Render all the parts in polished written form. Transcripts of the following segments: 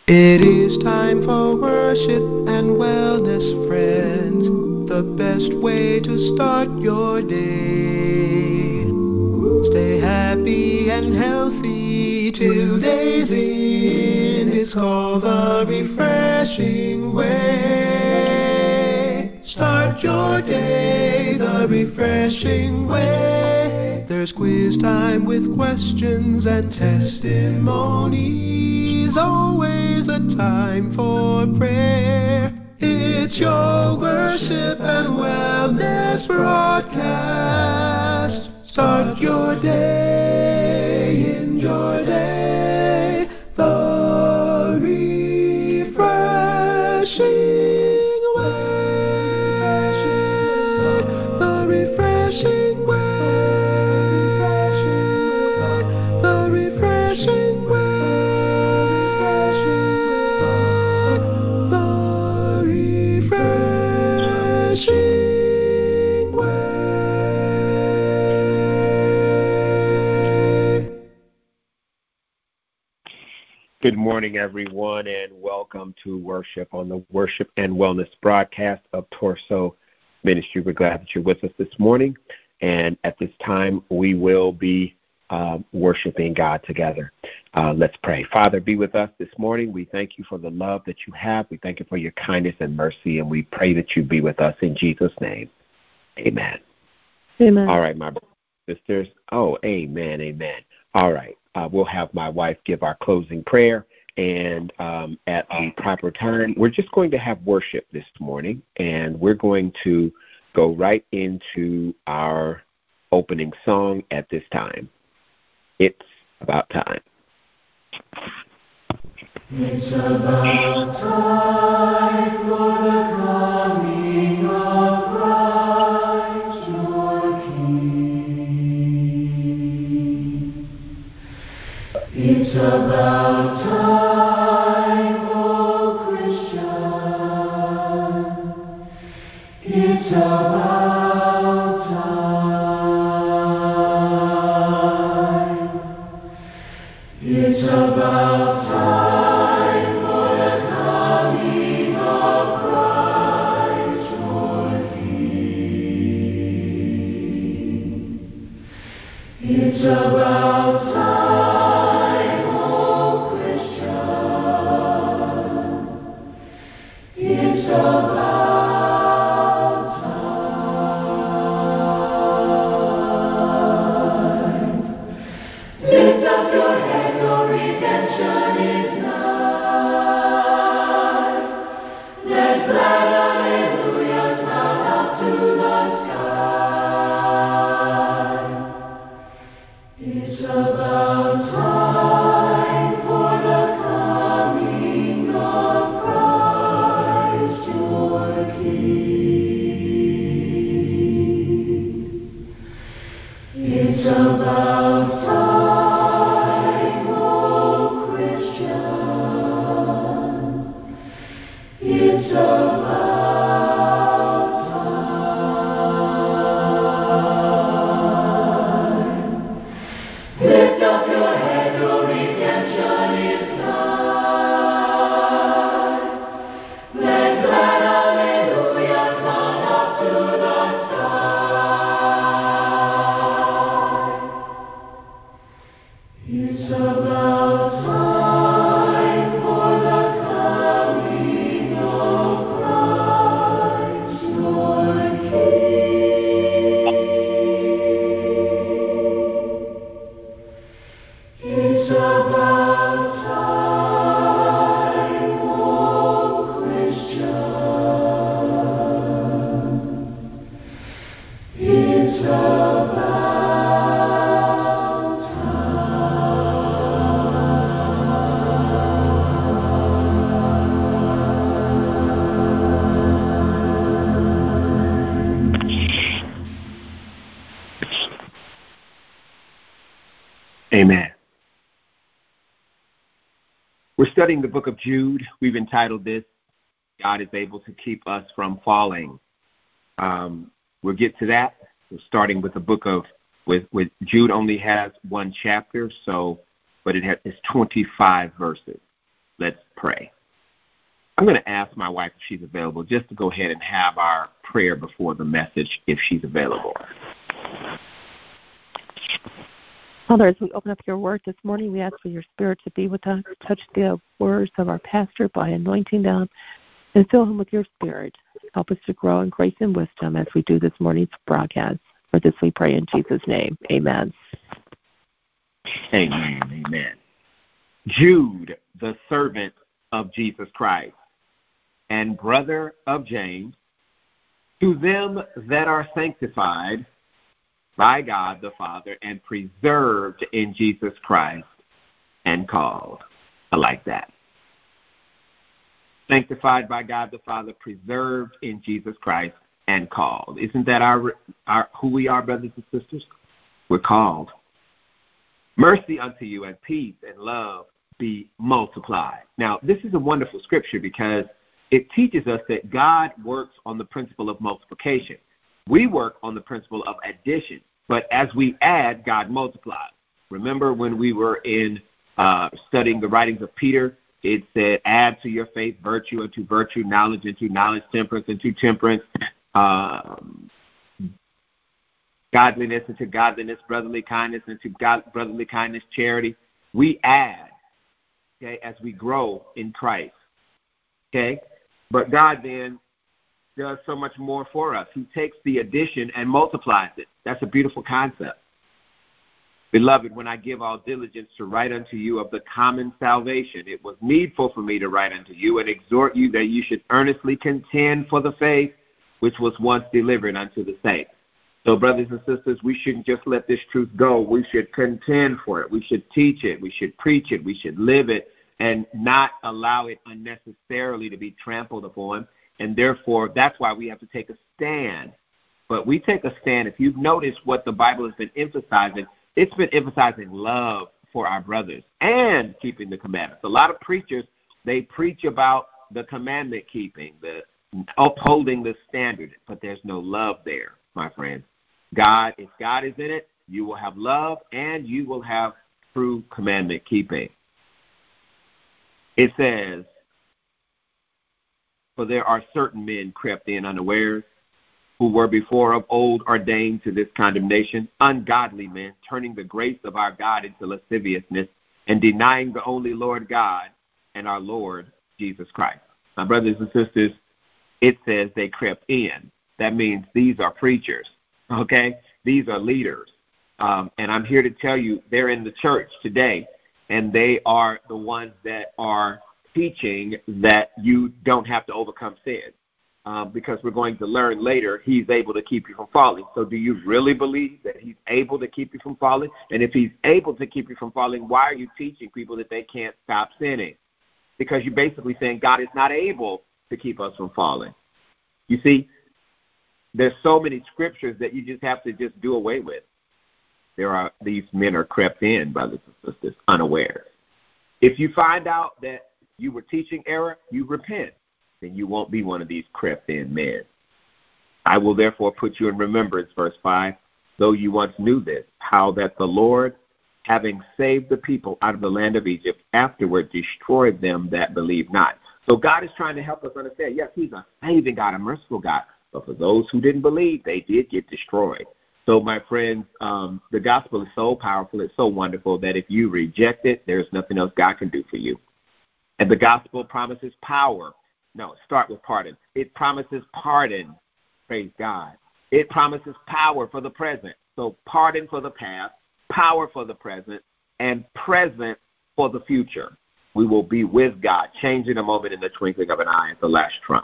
It is time for worship and wellness, friends. The best way to start your day. Stay happy and healthy till day's end. It's called the refreshing way. Start your day the refreshing way. There's quiz time with questions and testimonies. Always a time for prayer. It's your worship and wellness broadcast. Start your day, enjoy day, the refreshing way, the refreshing way, the refreshing way, the refreshing way. Good morning, everyone, and welcome to worship on the Worship and Wellness broadcast of Torso Ministry. We're glad that you're with us this morning, and at this time, we will be worshiping God together. Let's pray. Father, be with us this morning. We thank you for the love that you have. We thank you for your kindness and mercy, and we pray that you be with us in Jesus' name. Amen. Amen. All right, my sisters. Oh, amen, amen. All right. We'll have my wife give our closing prayer, and at the proper time, we're just going to have worship this morning, and we're going to go right into our opening song at this time. It's about time. It's about time for the coming of Christ your King. It's about time, oh Christian. It's about time. It's about time for the coming of Christ your King. It's about time, oh Christian. It's about time. Lift up your head, your redemption is nigh. Let glad hallelujahs mount up to the sky. It's about time for the coming of Christ your King. It's about time, oh Christian. It's about time. Lift up your head, your redemption is nigh. Let glad hallelujahs mount up to the sky. It's about time for the coming of Christ your King. It's about time, oh Christian. It's about Amen. We're studying the book of Jude. We've entitled this, God is Able to Keep Us from Falling. We'll get to that. We're starting with the book of, with Jude only has one chapter, but it's 25 verses. Let's pray. I'm going to ask my wife if she's available just to go ahead and have our prayer before the message if she's available. Father, as we open up your word this morning, we ask for your spirit to be with us, touch the words of our pastor by anointing them, and fill him with your spirit. Help us to grow in grace and wisdom as we do this morning's broadcast. For this we pray in Jesus' name. Amen. Amen. Amen. Jude, the servant of Jesus Christ, and brother of James, to them that are sanctified by God the Father and preserved in Jesus Christ and called. I like that. Sanctified by God the Father, preserved in Jesus Christ and called. Isn't that our who we are, brothers and sisters? We're called. Mercy unto you and peace and love be multiplied. Now, this is a wonderful scripture because it teaches us that God works on the principle of multiplication. We work on the principle of addition, but as we add, God multiplies. Remember when we were in studying the writings of Peter, it said, add to your faith virtue, unto virtue knowledge, into knowledge temperance, into temperance, godliness, into godliness, brotherly kindness, into brotherly kindness, charity. We add, okay, as we grow in Christ, okay? But God then does so much more for us. He takes the addition and multiplies it. That's a beautiful concept. Beloved, when I give all diligence to write unto you of the common salvation, it was needful for me to write unto you and exhort you that you should earnestly contend for the faith which was once delivered unto the saints. So, brothers and sisters, we shouldn't just let this truth go. We should contend for it. We should teach it. We should preach it. We should live it and not allow it unnecessarily to be trampled upon. And therefore, that's why we have to take a stand. But we take a stand. If you've noticed what the Bible has been emphasizing, it's been emphasizing love for our brothers and keeping the commandments. A lot of preachers, they preach about the commandment keeping, the upholding the standard, but there's no love there, my friends. God, if God is in it, you will have love and you will have true commandment keeping. It says, for there are certain men crept in unawares, who were before of old ordained to this condemnation, ungodly men, turning the grace of our God into lasciviousness, and denying the only Lord God and our Lord Jesus Christ. My brothers and sisters, it says they crept in. That means these are preachers, okay? These are leaders. And I'm here to tell you they're in the church today, and they are the ones that are teaching that you don't have to overcome sin. Because we're going to learn later, he's able to keep you from falling. So do you really believe that he's able to keep you from falling? And if he's able to keep you from falling, why are you teaching people that they can't stop sinning? Because you're basically saying God is not able to keep us from falling. You see, there's so many scriptures that you just have to just do away with. These men are crept in, brothers and sisters, unawares. If you find out that you were teaching error, you repent. Then you won't be one of these crept-in men. I will therefore put you in remembrance, verse 5, though you once knew this, how that the Lord, having saved the people out of the land of Egypt, afterward destroyed them that believe not. So God is trying to help us understand, yes, he's a saving God, a merciful God, but for those who didn't believe, they did get destroyed. So, my friends, the gospel is so powerful, it's so wonderful that if you reject it, there's nothing else God can do for you. And the gospel promises power. No, start with pardon. It promises pardon. Praise God. It promises power for the present. So pardon for the past, power for the present, and present for the future. We will be with God, changing a moment in the twinkling of an eye at the last trump.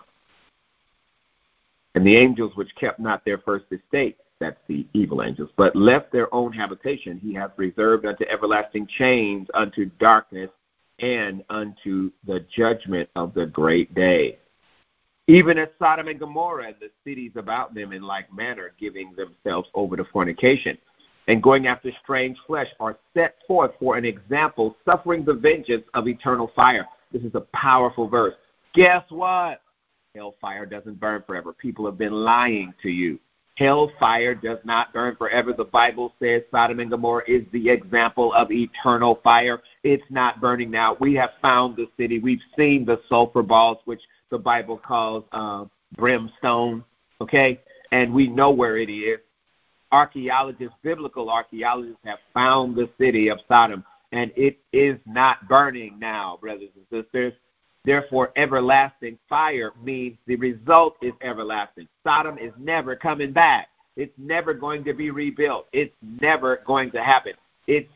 And the angels which kept not their first estate, that's the evil angels, but left their own habitation, he hath reserved unto everlasting chains, unto darkness, and unto the judgment of the great day. Even as Sodom and Gomorrah and the cities about them in like manner, giving themselves over to fornication, and going after strange flesh, are set forth for an example, suffering the vengeance of eternal fire. This is a powerful verse. Guess what? Hellfire doesn't burn forever. People have been lying to you. Hellfire does not burn forever. The Bible says Sodom and Gomorrah is the example of eternal fire. It's not burning now. We have found the city. We've seen the sulfur balls, which the Bible calls brimstone, okay? And we know where it is. Archaeologists, biblical archaeologists, have found the city of Sodom, and it is not burning now, brothers and sisters. Therefore, everlasting fire means the result is everlasting. Sodom is never coming back. It's never going to be rebuilt. It's never going to happen. Its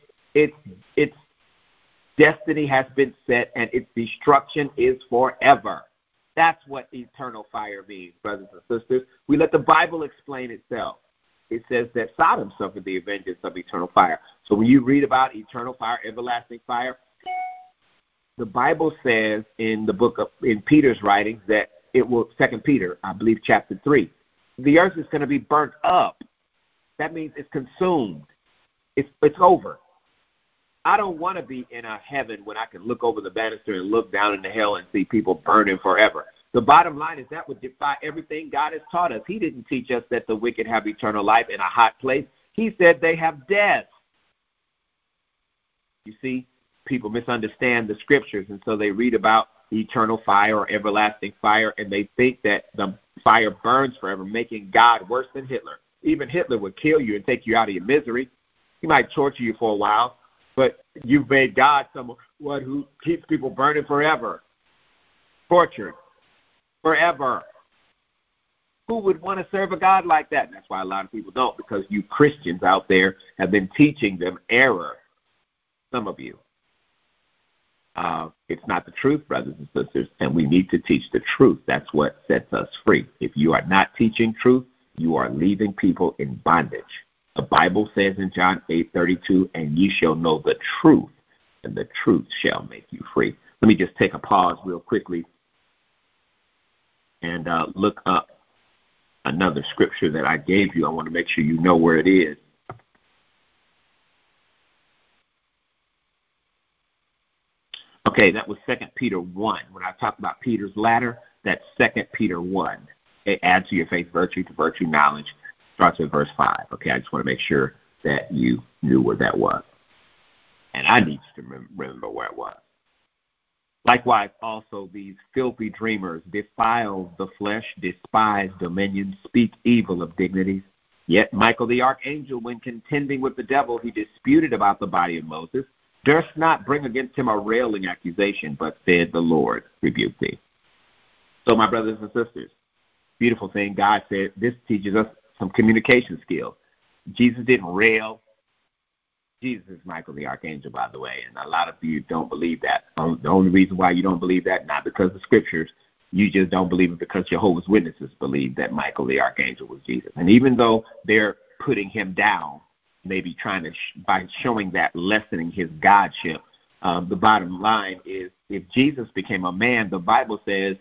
destiny has been set, and its destruction is forever. That's what eternal fire means, brothers and sisters. We let the Bible explain itself. It says that Sodom suffered the vengeance of eternal fire. So when you read about eternal fire, everlasting fire, the Bible says in Peter's writings that it will, 2 Peter, I believe, chapter 3, the earth is going to be burnt up. That means it's consumed. It's over. I don't want to be in a heaven when I can look over the banister and look down into hell and see people burning forever. The bottom line is that would defy everything God has taught us. He didn't teach us that the wicked have eternal life in a hot place. He said they have death. You see, people misunderstand the scriptures, and so they read about eternal fire or everlasting fire, and they think that the fire burns forever, making God worse than Hitler. Even Hitler would kill you and take you out of your misery. He might torture you for a while, but you've made God someone who keeps people burning forever, tortured forever. Who would want to serve a God like that? And that's why a lot of people don't, because you Christians out there have been teaching them error, some of you. It's not the truth, brothers and sisters, and we need to teach the truth. That's what sets us free. If you are not teaching truth, you are leaving people in bondage. The Bible says in John 8:32, and ye shall know the truth, and the truth shall make you free. Let me just take a pause real quickly and look up another scripture that I gave you. I want to make sure you know where it is. Okay, that was 2 Peter 1. When I talk about Peter's ladder, that's 2 Peter 1. It adds to your faith virtue, to virtue knowledge. Starts with verse 5. Okay, I just want to make sure that you knew where that was. And I need you to remember where it was. Likewise, also these filthy dreamers defile the flesh, despise dominion, speak evil of dignities. Yet Michael the archangel, when contending with the devil, he disputed about the body of Moses, durst not bring against him a railing accusation, but said, the Lord rebuke thee. So, my brothers and sisters, beautiful thing, God said, this teaches us some communication skills. Jesus didn't rail. Jesus is Michael the archangel, by the way, and a lot of you don't believe that. The only reason why you don't believe that, not because of the scriptures, you just don't believe it because Jehovah's Witnesses believe that Michael the archangel was Jesus. And even though they're putting him down, maybe trying to, by showing that, lessening his godship, the bottom line is, if Jesus became a man, the Bible says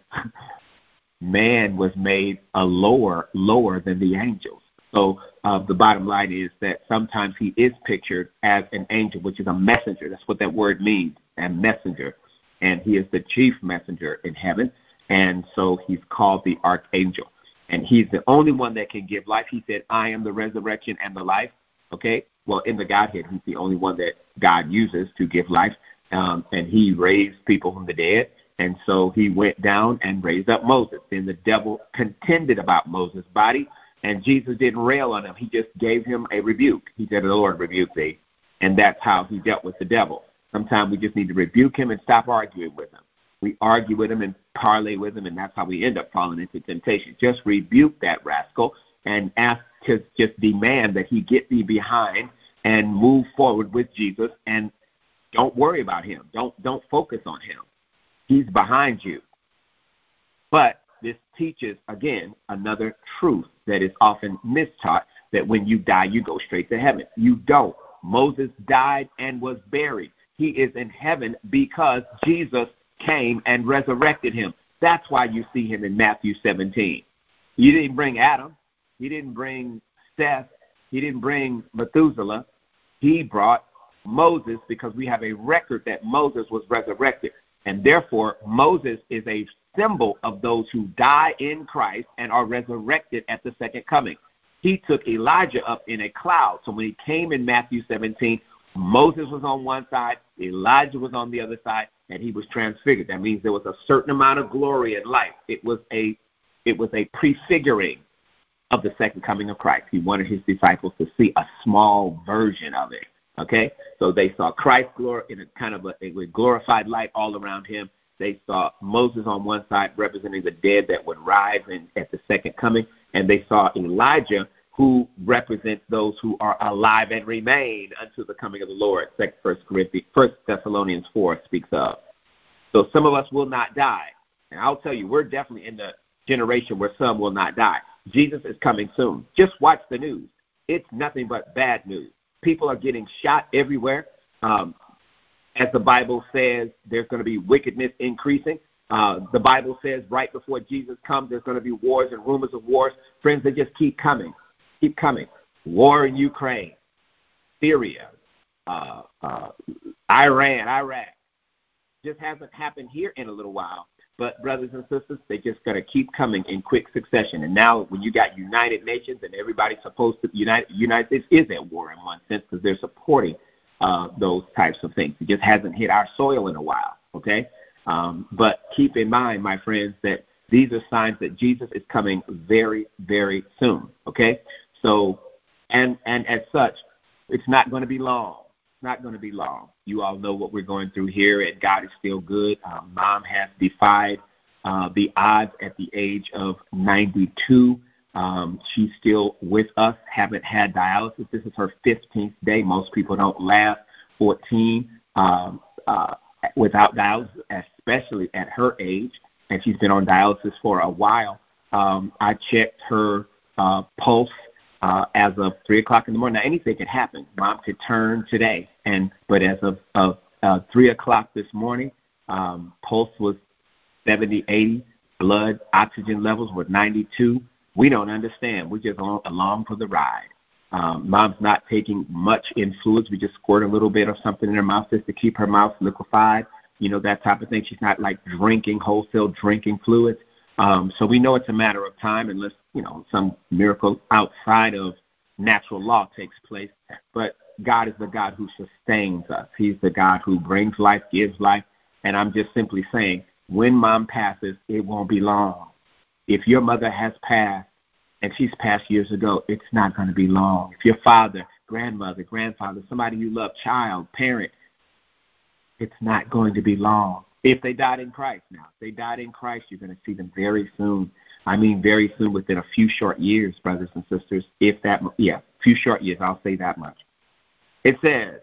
man was made a lower than the angels. So the bottom line is that sometimes he is pictured as an angel, which is a messenger. That's what that word means, a messenger. And he is the chief messenger in heaven. And so he's called the archangel. And he's the only one that can give life. He said, I am the resurrection and the life. Okay? Well, in the Godhead, he's the only one that God uses to give life. And he raised people from the dead. And so he went down and raised up Moses. Then the devil contended about Moses' body. And Jesus didn't rail on him. He just gave him a rebuke. He said, the Lord rebuke thee. And that's how he dealt with the devil. Sometimes we just need to rebuke him and stop arguing with him. We argue with him and parlay with him, and that's how we end up falling into temptation. Just rebuke that rascal and ask to just demand that he get thee behind and move forward with Jesus, and don't worry about him. Don't focus on him. He's behind you. But this teaches, again, another truth that is often mistaught, that when you die, you go straight to heaven. You don't. Moses died and was buried. He is in heaven because Jesus came and resurrected him. That's why you see him in Matthew 17. He didn't bring Adam. He didn't bring Seth. He didn't bring Methuselah. He brought Moses, because we have a record that Moses was resurrected. And therefore, Moses is a symbol of those who die in Christ and are resurrected at the second coming. he took Elijah up in a cloud. So when he came in Matthew 17, Moses was on one side, Elijah was on the other side, and he was transfigured. That means there was a certain amount of glory and light. It was a prefiguring of the second coming of Christ. He wanted his disciples to see a small version of it. Okay? So they saw Christ's glory in a kind of a glorified light all around him. They saw Moses on one side representing the dead that would rise at the second coming, and they saw Elijah, who represents those who are alive and remain until the coming of the Lord. 1 Thessalonians 4 speaks of. So some of us will not die. And I'll tell you, we're definitely in the generation where some will not die. Jesus is coming soon. Just watch the news. It's nothing but bad news. People are getting shot everywhere. As the Bible says, there's going to be wickedness increasing. The Bible says right before Jesus comes, there's going to be wars and rumors of wars. Friends, they just keep coming. Keep coming. War in Ukraine, Syria, Iran, Iraq. Just hasn't happened here in a little while. But, brothers and sisters, they just got to keep coming in quick succession. And now when you got United Nations and everybody's supposed to, United States is at war in one sense because they're supporting those types of things. It just hasn't hit our soil in a while, okay? But keep in mind, my friends, that these are signs that Jesus is coming very, very soon, okay? So, and as such, it's not going to be long. It's not going to be long. You all know what we're going through here, and God is still good. Mom has defied the odds at the age of 92. She's still with us, haven't had dialysis. This is her 15th day. Most people don't last 14 without dialysis, especially at her age, and she's been on dialysis for a while. I checked her pulse as of 3 o'clock in the morning. Now, anything could happen. Mom could turn today, but as of 3 o'clock this morning, pulse was 70, 80, blood oxygen levels were 92. We don't understand. We're just along for the ride. Mom's not taking much in fluids. We just squirt a little bit of something in her mouth just to keep her mouth liquefied, that type of thing. She's not like wholesale drinking fluids. So we know it's a matter of time unless, some miracle outside of natural law takes place. But God is the God who sustains us. He's the God who brings life, gives life. And I'm just simply saying, when Mom passes, it won't be long. If your mother has passed, and she's passed years ago, it's not going to be long. If your father, grandmother, grandfather, somebody you love, child, parent, it's not going to be long. If they died in Christ now, if they died in Christ, you're going to see them very soon. I mean very soon, within a few short years, brothers and sisters. Few short years, I'll say that much. It says,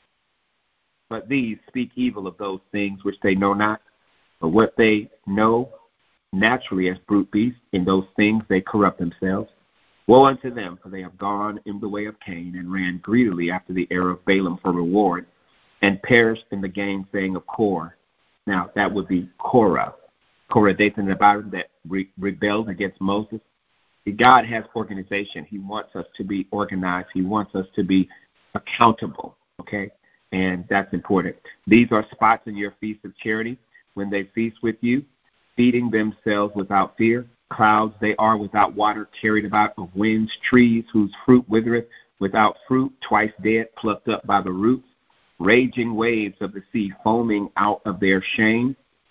but these speak evil of those things which they know not, but what they know naturally as brute beasts, in those things they corrupt themselves. Woe unto them, for they have gone in the way of Cain, and ran greedily after the error of Balaam for reward, and perished in the gainsaying of Kor. Now, that would be Korah. Korah, Dathan, and Abiram, that rebelled against Moses. God has organization. He wants us to be organized. He wants us to be accountable, okay? And that's important. These are spots in your feast of charity when they feast with you, feeding themselves without fear. Clouds they are without water, carried about of winds, trees whose fruit withereth, without fruit, twice dead, plucked up by the roots. Raging waves of the sea, foaming out their shame,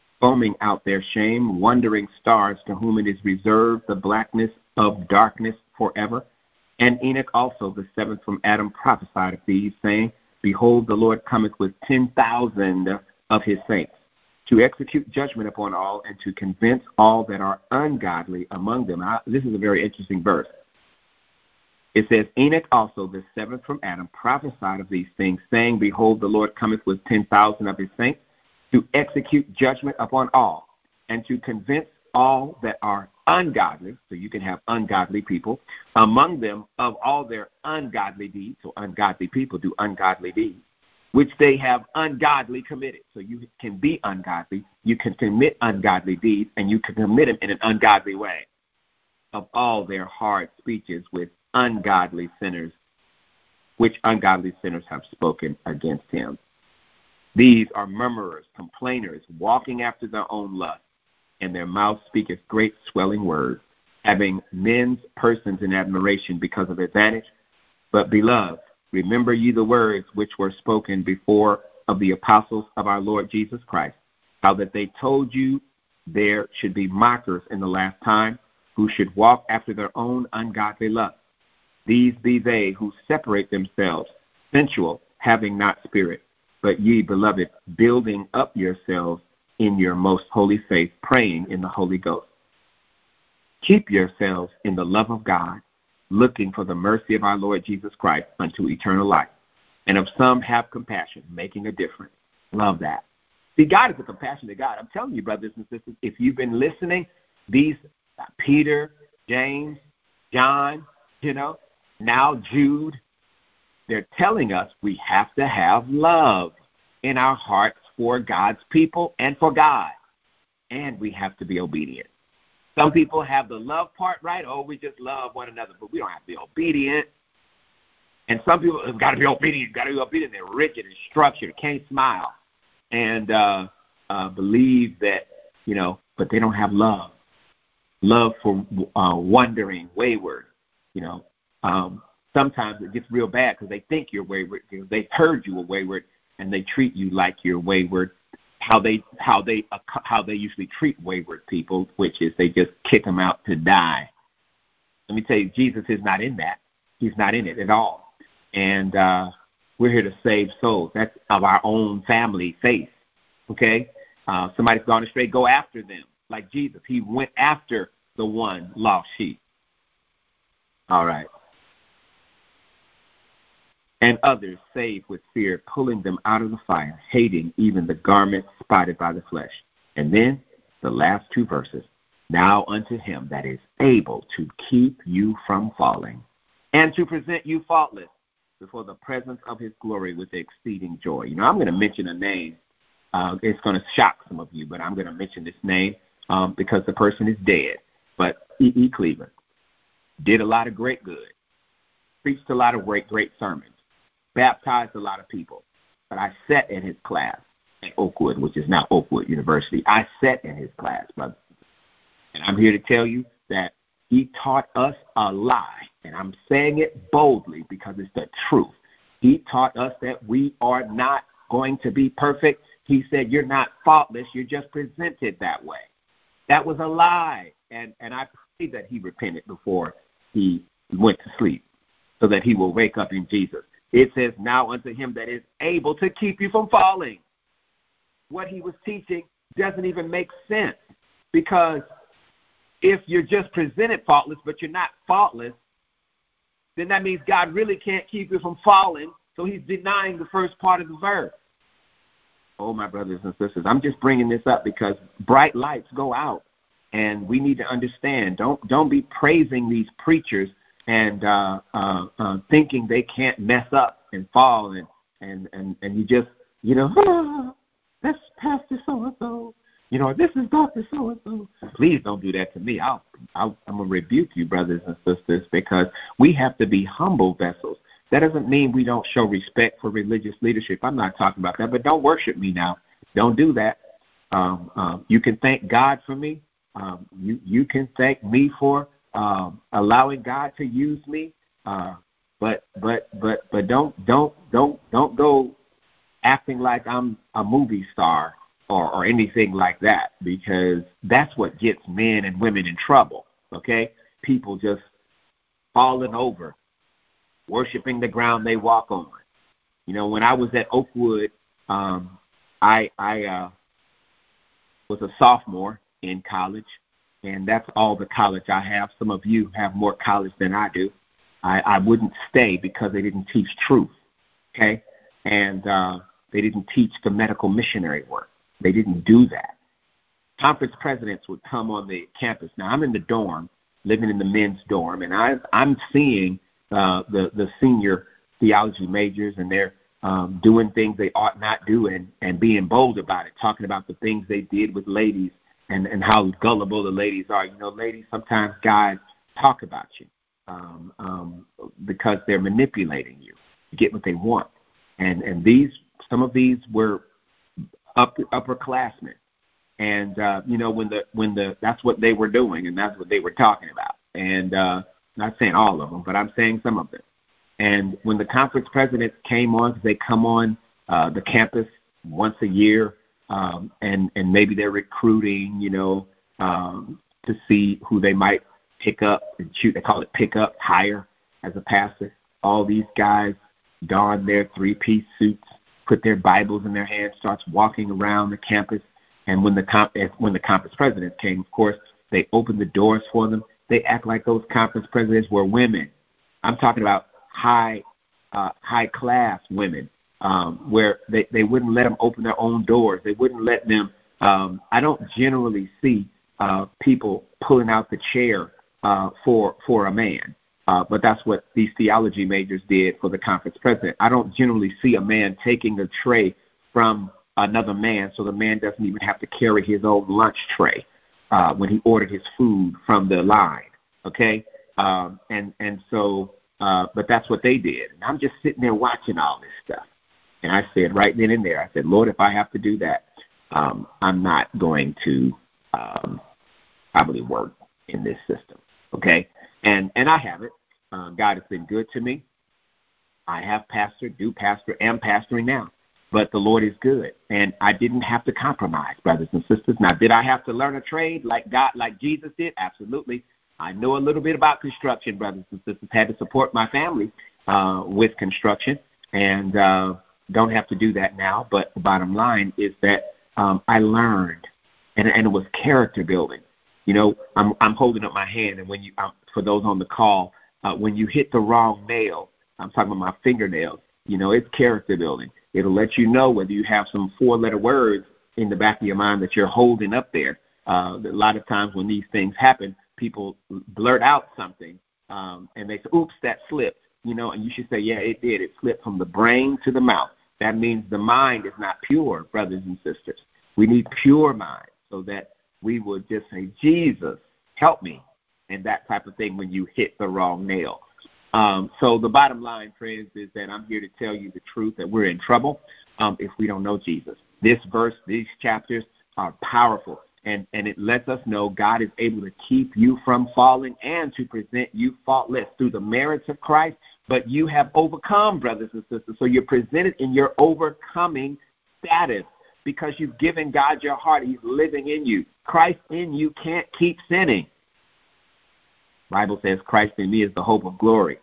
wandering stars to whom it is reserved the blackness of darkness forever. And Enoch also, the seventh from Adam, prophesied of these, saying, Behold, the Lord cometh with 10,000 of his saints, to execute judgment upon all, and to convince all that are ungodly among them. This is a very interesting verse. It says, Enoch also, the seventh from Adam, prophesied of these things, saying, Behold, the Lord cometh with 10,000 of his saints, to execute judgment upon all, and to convince all that are ungodly, so you can have ungodly people, among them of all their ungodly deeds. So ungodly people do ungodly deeds, which they have ungodly committed. So you can be ungodly, you can commit ungodly deeds, and you can commit them in an ungodly way, of all their hard speeches with ungodly sinners, which ungodly sinners have spoken against him. These are murmurers, complainers, walking after their own lust, and their mouth speaketh great swelling words. having men's persons in admiration because of advantage. But, beloved, remember ye the words which were spoken before of the apostles of our Lord Jesus Christ, how that they told you there should be mockers in the last time, who should walk after their own ungodly lust. These be they who separate themselves, sensual, having not spirit. But ye, beloved, building up yourselves in your most holy faith, praying in the Holy Ghost. Keep yourselves in the love of God, looking for the mercy of our Lord Jesus Christ unto eternal life. And of some have compassion, making a difference. Love that. See, God is a compassionate God. I'm telling you, brothers and sisters, if you've been listening, these Peter, James, John, now Jude, they're telling us we have to have love in our hearts for God's people and for God. And we have to be obedient. Some people have the love part right. Oh, we just love one another, but we don't have to be obedient. And some people have got to be obedient. They're rigid and structured, can't smile, and believe that, but they don't have love. Love for wandering, wayward. Sometimes it gets real bad because they think you're wayward. They've heard you are wayward, and they treat you like you're wayward. How they usually treat wayward people, which is they just kick them out to die. Let me tell you, Jesus is not in that. He's not in it at all. And we're here to save souls. That's of our own family faith. Okay? Somebody's gone astray, go after them. Like Jesus, he went after the one lost sheep. All right. And others saved with fear, pulling them out of the fire, hating even the garment spotted by the flesh. And then the last two verses. Now unto him that is able to keep you from falling, and to present you faultless before the presence of his glory with exceeding joy. I'm going to mention a name. It's going to shock some of you, but I'm going to mention this name because the person is dead. But E.E. Cleveland did a lot of great good, preached a lot of great sermons, baptized a lot of people. But I sat in his class at Oakwood, which is now Oakwood University. I sat in his class, brother. And I'm here to tell you that he taught us a lie. And I'm saying it boldly because it's the truth. He taught us that we are not going to be perfect. He said, you're not faultless. You're just presented that way. That was a lie. And I pray that he repented before he went to sleep so that he will wake up in Jesus. It says, now unto him that is able to keep you from falling. What he was teaching doesn't even make sense, because if you're just presented faultless but you're not faultless, then that means God really can't keep you from falling, so he's denying the first part of the verse. Oh, my brothers and sisters, I'm just bringing this up because bright lights go out, and we need to understand. Don't be praising these preachers and thinking they can't mess up and fall, and you just, that's Pastor so-and-so, this is Dr. so-and-so. Please don't do that to me. I'm going to rebuke you, brothers and sisters, because we have to be humble vessels. That doesn't mean we don't show respect for religious leadership. I'm not talking about that, but don't worship me now. Don't do that. You can thank God for me. You can thank me for allowing God to use me. But don't go acting like I'm a movie star or anything like that, because that's what gets men and women in trouble. Okay, people just falling over, worshiping the ground they walk on. When I was at Oakwood, I was a sophomore in college, and that's all the college I have. Some of you have more college than I do. I wouldn't stay because they didn't teach truth, okay? And they didn't teach the medical missionary work. They didn't do that. Conference presidents would come on the campus. Now, I'm in the dorm, living in the men's dorm, and I'm seeing the senior theology majors, and they're doing things they ought not do and being bold about it, talking about the things they did with ladies and how gullible the ladies are. Ladies, sometimes guys talk about you because they're manipulating you to get what they want. And some of these were upperclassmen. And, when that's what they were doing, and that's what they were talking about. and not saying all of them, but I'm saying some of them. And when the conference presidents came on, they come on the campus once a year, and maybe they're recruiting, to see who they might pick up and shoot. They call it pick up, hire as a pastor. All these guys don their three-piece suits, put their Bibles in their hands, starts walking around the campus. And when the conference presidents came, of course, they opened the doors for them. They act like those conference presidents were women. I'm talking about high-class women, where they wouldn't let them open their own doors. They wouldn't let them. I don't generally see people pulling out the chair for a man, but that's what these theology majors did for the conference president. I don't generally see a man taking a tray from another man, so the man doesn't even have to carry his own lunch tray when he ordered his food from the line. Okay, but that's what they did. And I'm just sitting there watching all this stuff, and I said right then and there, I said, Lord, if I have to do that, I'm not going to probably work in this system. Okay, and I haven't. God has been good to me. I have pastored, do pastor, am pastoring now. But the Lord is good, and I didn't have to compromise, brothers and sisters. Now, did I have to learn a trade like Jesus did? Absolutely. I know a little bit about construction, brothers and sisters. Had to support my family with construction, and don't have to do that now. But the bottom line is that I learned, and it was character building. I'm holding up my hand, and when for those on the call, when you hit the wrong nail, I'm talking about my fingernails. It's character building. It'll let you know whether you have some 4-letter words in the back of your mind that you're holding up there. A lot of times when these things happen, people blurt out something, and they say, oops, that slipped, and you should say, yeah, it did. It slipped from the brain to the mouth. That means the mind is not pure, brothers and sisters. We need pure minds so that we would just say, Jesus, help me, and that type of thing when you hit the wrong nail. So the bottom line, friends, is that I'm here to tell you the truth, that we're in trouble if we don't know Jesus. This verse, these chapters are powerful, and it lets us know God is able to keep you from falling and to present you faultless through the merits of Christ, but you have overcome, brothers and sisters. So you're presented in your overcoming status because you've given God your heart. He's living in you. Christ in you can't keep sinning. The Bible says Christ in me is the hope of glory.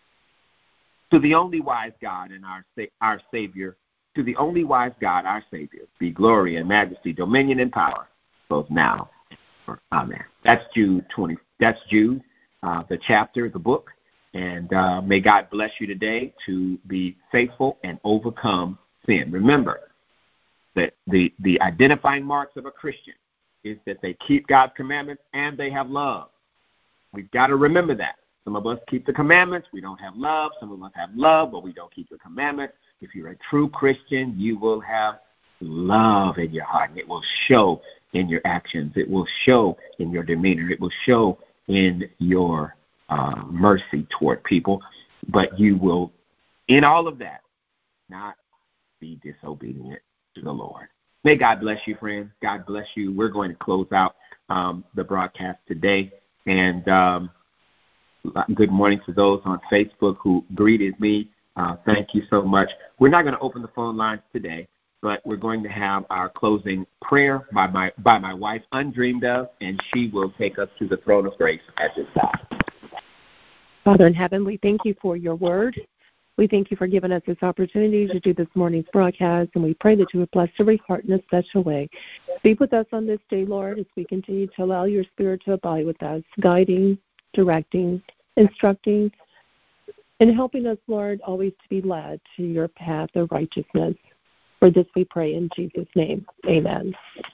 To the only wise God and our Savior, to the only wise God, our Savior, be glory and majesty, dominion and power, both now and forever. Amen. That's Jude 20. That's Jude, the chapter, the book. And may God bless you today to be faithful and overcome sin. Remember that the identifying marks of a Christian is that they keep God's commandments and they have love. We've got to remember that. Some of us keep the commandments. We don't have love. Some of us have love, but we don't keep the commandments. If you're a true Christian, you will have love in your heart, and it will show in your actions. It will show in your demeanor. It will show in your mercy toward people. But you will, in all of that, not be disobedient to the Lord. May God bless you, friends. God bless you. We're going to close out the broadcast today. And good morning to those on Facebook who greeted me. Thank you so much. We're not going to open the phone lines today, but we're going to have our closing prayer by my wife, Undreamed Of, and she will take us to the throne of grace at this time. Father in heaven, we thank you for your word. We thank you for giving us this opportunity to do this morning's broadcast, and we pray that you would bless every heart in a special way. Be with us on this day, Lord, as we continue to allow your Spirit to abide with us, guiding, directing, instructing, and helping us, Lord, always to be led to your path of righteousness. For this we pray in Jesus' name. Amen.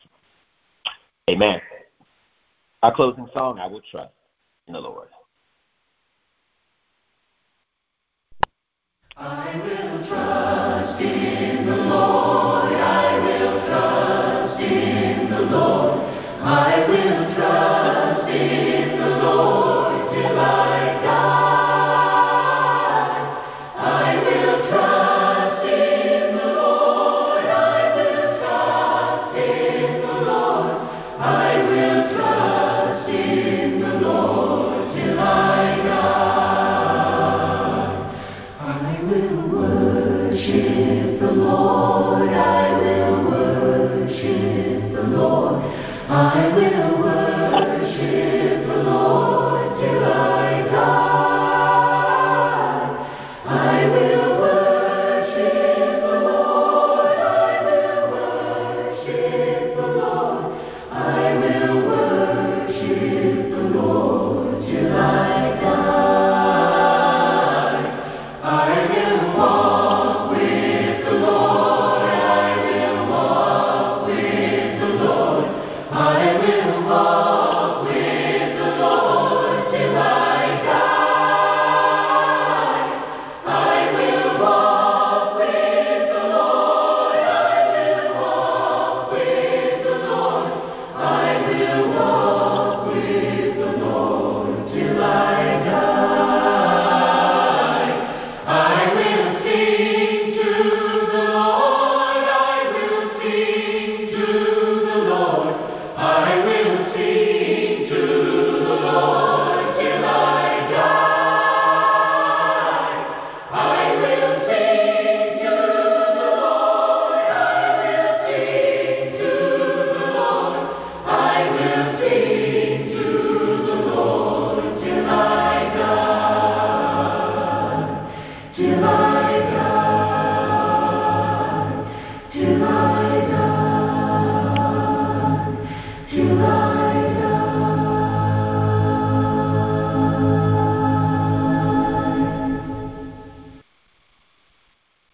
Amen. Our closing song, I Will Trust in the Lord. I will trust in the Lord. I will trust in the Lord. I will trust in the Lord till I die. I will trust in the Lord. I will trust in the Lord. I will trust in the Lord till I will